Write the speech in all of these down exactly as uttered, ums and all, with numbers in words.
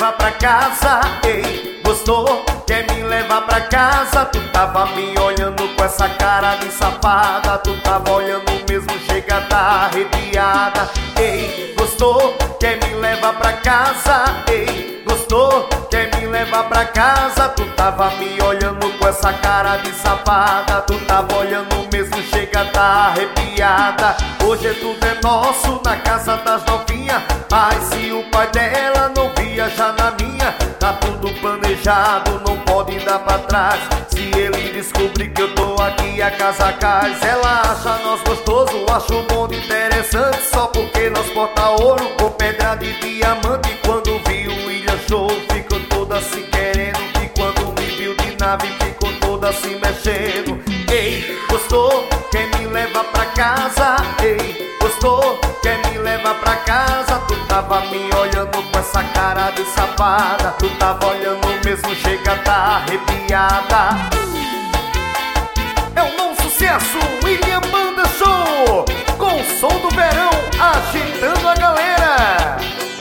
levar pra casa, ei, gostou? Quer me levar pra casa? Tu tava me olhando com essa cara de safada. Tu tava olhando mesmo, chega a tá arrepiada. Ei, gostou? Quer me levar pra casa? Ei, gostou? Quer me levar pra casa? Tu tava me olhando com essa cara de safada. Tu tava olhando mesmo, chega a tá arrepiada. Hoje é tudo é nosso na casa das novinhas. Ai, se o pai dela não viajar na minha, tá tudo planejado, não pode dar pra trás. Se ele descobrir que eu tô aqui, a casa cai. Ela acha nós gostoso, acho bom de interessante, só porque nós porta ouro com pedra de diamante. Quando viu o William Show, ficou toda se querendo. E quando me viu de nave, ficou toda se mexendo. Ei, gostou? Quer me levar pra casa? Ei, gostou? Quer me levar pra casa? Tu tava me olhando com essa cara de safada. Tu tava olhando mesmo, chega a tá arrepiada. É um novo sucesso, William Banda Show, com o som do verão, agitando a galera.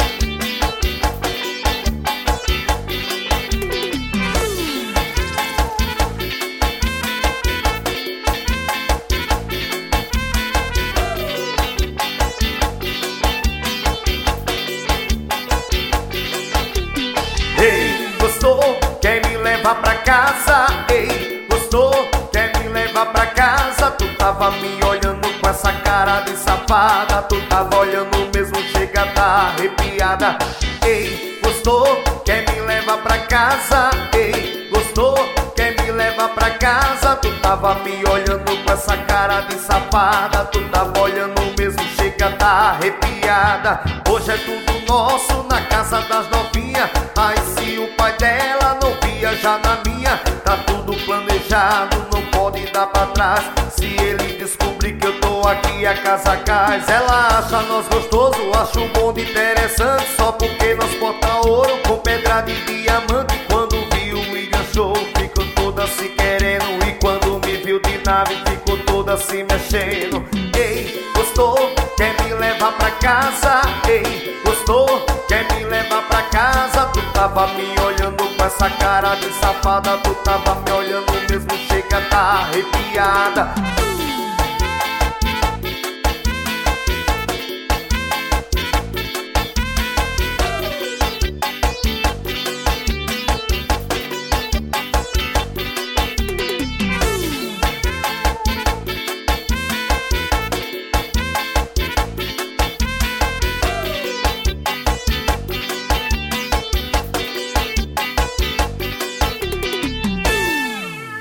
Ei, gostou? Quer me levar pra casa? Ei, gostou? Quer me levar pra casa? Tu tava me olhando com essa cara de safada. Tu tava olhando mesmo, chega a tá arrepiada. Ei, gostou? Quer me levar pra casa? Ei, gostou? Quer me levar pra casa? Tu tava me olhando com essa cara de safada. Tu tava olhando mesmo, chega a tá arrepiada. Hoje é tudo nosso na casa das novinhas. Ai, se o pai dela não viajar na minha, tá tudo planejado, não pode dar pra trás. Se ele descobrir que eu tô aqui, a casa cai. Ela acha nós gostoso, acho bom de interessante, só porque nós porta ouro com pedra de diamante. Quando viu o William Show, ficou toda se querendo. E quando me viu de nave, ficou toda se mexendo. Ei, gostou? Quer me levar pra casa? Ei, gostou? Quer me levar pra casa? Tu tava me olhando com essa cara de safada. Tu tava me olhando mesmo, chega a tá arrepiada.